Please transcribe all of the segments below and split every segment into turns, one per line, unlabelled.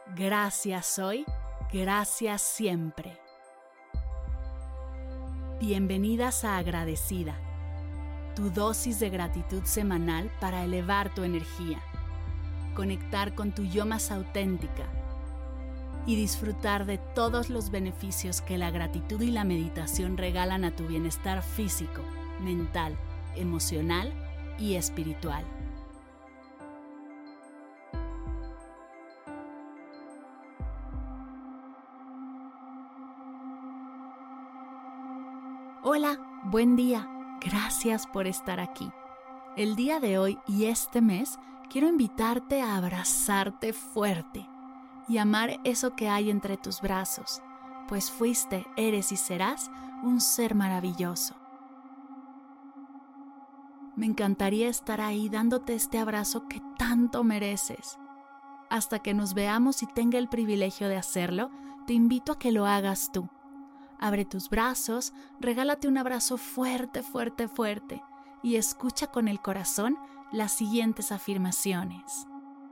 Gracias hoy, gracias siempre. Bienvenidas a Agradecida, tu dosis de gratitud semanal para elevar tu energía, conectar con tu yo más auténtica y disfrutar de todos los beneficios que la gratitud y la meditación regalan a tu bienestar físico, mental, emocional y espiritual. Hola, buen día. Gracias por estar aquí. El día de hoy y este mes quiero invitarte a abrazarte fuerte y amar eso que hay entre tus brazos, pues fuiste, eres y serás un ser maravilloso. Me encantaría estar ahí dándote este abrazo que tanto mereces. Hasta que nos veamos y tenga el privilegio de hacerlo, te invito a que lo hagas tú. Abre tus brazos, regálate un abrazo fuerte, fuerte, fuerte y escucha con el corazón las siguientes afirmaciones.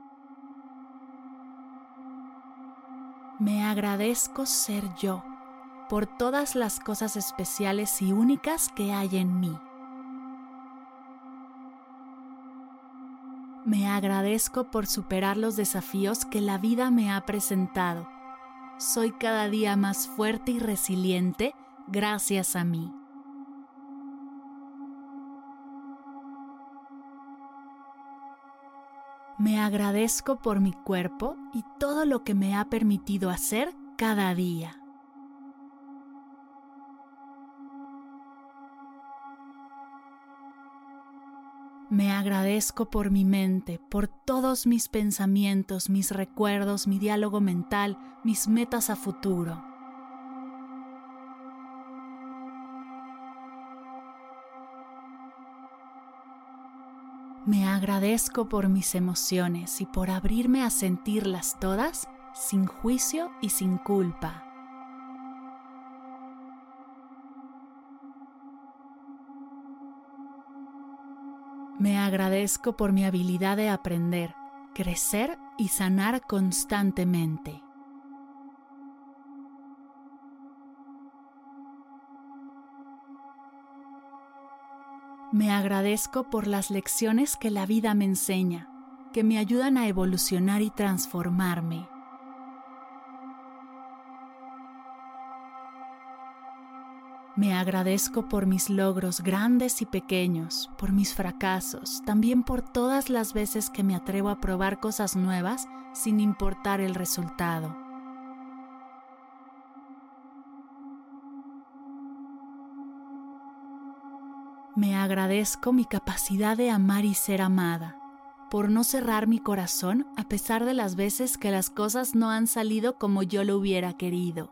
Me agradezco ser yo por todas las cosas especiales y únicas que hay en mí. Me agradezco por superar los desafíos que la vida me ha presentado. Soy cada día más fuerte y resiliente gracias a mí. Me agradezco por mi cuerpo y todo lo que me ha permitido hacer cada día. Me agradezco por mi mente, por todos mis pensamientos, mis recuerdos, mi diálogo mental, mis metas a futuro. Me agradezco por mis emociones y por abrirme a sentirlas todas sin juicio y sin culpa. Me agradezco por mi habilidad de aprender, crecer y sanar constantemente. Me agradezco por las lecciones que la vida me enseña, que me ayudan a evolucionar y transformarme. Me agradezco por mis logros grandes y pequeños, por mis fracasos, también por todas las veces que me atrevo a probar cosas nuevas sin importar el resultado. Me agradezco mi capacidad de amar y ser amada, por no cerrar mi corazón a pesar de las veces que las cosas no han salido como yo lo hubiera querido.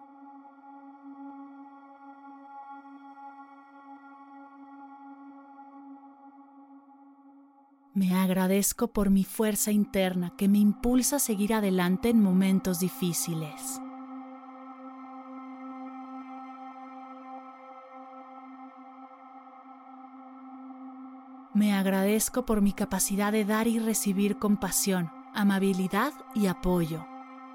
Me agradezco por mi fuerza interna que me impulsa a seguir adelante en momentos difíciles. Me agradezco por mi capacidad de dar y recibir compasión, amabilidad y apoyo.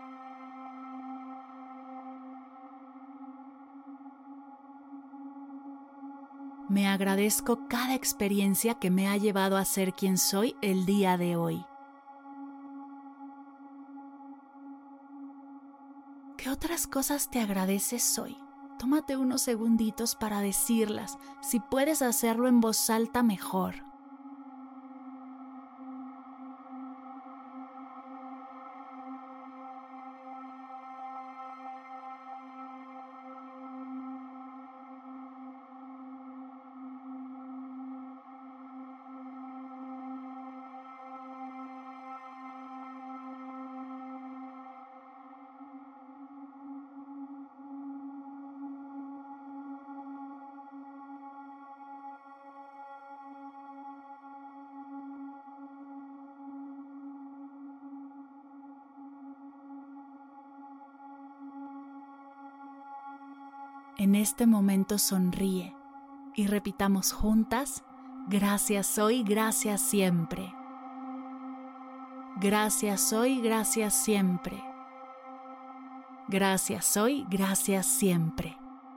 Me agradezco cada experiencia que me ha llevado a ser quien soy el día de hoy. ¿Qué otras cosas te agradeces hoy? Tómate unos segunditos para decirlas. Si puedes hacerlo en voz alta, mejor. En este momento sonríe y repitamos juntas, gracias hoy, gracias siempre. Gracias hoy, gracias siempre. Gracias hoy, gracias siempre.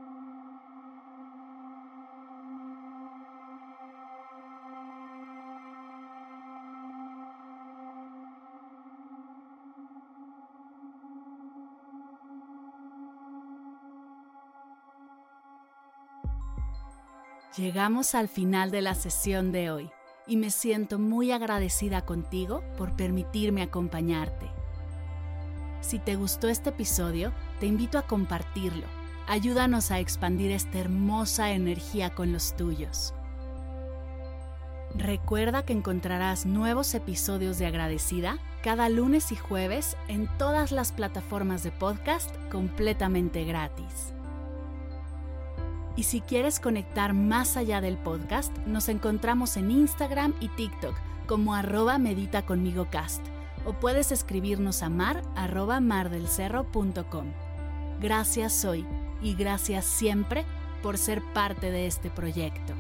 Llegamos al final de la sesión de hoy y me siento muy agradecida contigo por permitirme acompañarte. Si te gustó este episodio, te invito a compartirlo. Ayúdanos a expandir esta hermosa energía con los tuyos. Recuerda que encontrarás nuevos episodios de Agradecida cada lunes y jueves en todas las plataformas de podcast completamente gratis. Y si quieres conectar más allá del podcast, nos encontramos en Instagram y TikTok como @meditaconmigocast o puedes escribirnos a mar@mardelcerro.com. Gracias hoy y gracias siempre por ser parte de este proyecto.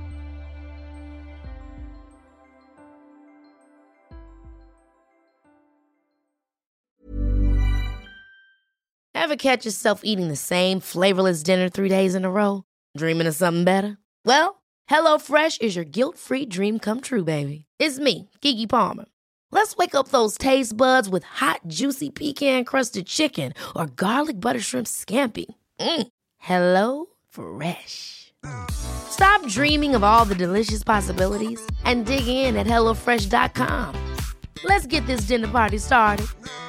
Ever catch yourself eating the same flavorless dinner 3 days in a row? Dreaming of something better? Well, HelloFresh is your guilt-free dream come true, baby. It's me, Keke Palmer. Let's wake up those taste buds with hot, juicy pecan-crusted chicken or garlic butter shrimp scampi. Hello Fresh. Stop dreaming of all the delicious possibilities and dig in at HelloFresh.com. Let's get this dinner party started.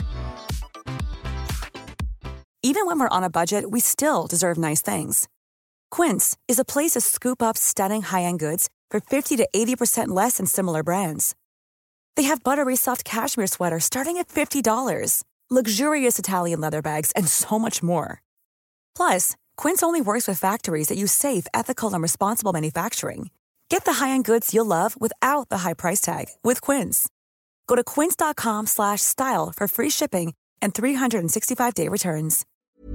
Even when we're on a budget, we still deserve nice things. Quince is a place to scoop up stunning high-end goods for 50 to 80% less than similar brands. They have buttery soft cashmere sweaters starting at $50, luxurious Italian leather bags, and so much more. Plus, Quince only works with factories that use safe, ethical, and responsible manufacturing. Get the high-end goods you'll love without the high price tag with Quince. Go to quince.com/style for free shipping and 365-day returns.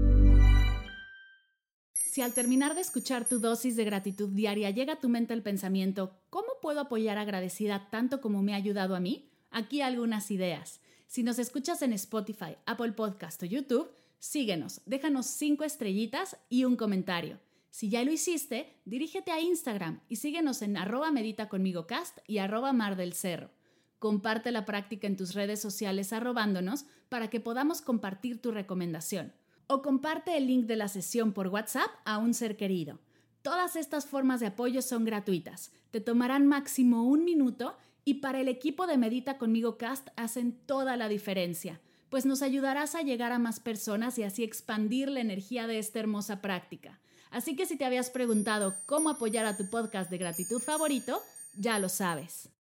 Si al terminar de escuchar tu dosis de gratitud diaria llega a tu mente el pensamiento, ¿cómo puedo apoyar a Agradecida tanto como me ha ayudado a mí? Aquí algunas ideas. Si nos escuchas en Spotify, Apple Podcast o YouTube, síguenos, déjanos 5 estrellitas y un comentario. Si ya lo hiciste, dirígete a Instagram y síguenos en @meditaconmigocast y @mardelcerro. Comparte la práctica en tus redes sociales arrobándonos para que podamos compartir tu recomendación. O comparte el link de la sesión por WhatsApp a un ser querido. Todas estas formas de apoyo son gratuitas. Te tomarán máximo 1 minuto y para el equipo de Medita Conmigo Cast hacen toda la diferencia, pues nos ayudarás a llegar a más personas y así expandir la energía de esta hermosa práctica. Así que si te habías preguntado cómo apoyar a tu podcast de gratitud favorito, ya lo sabes.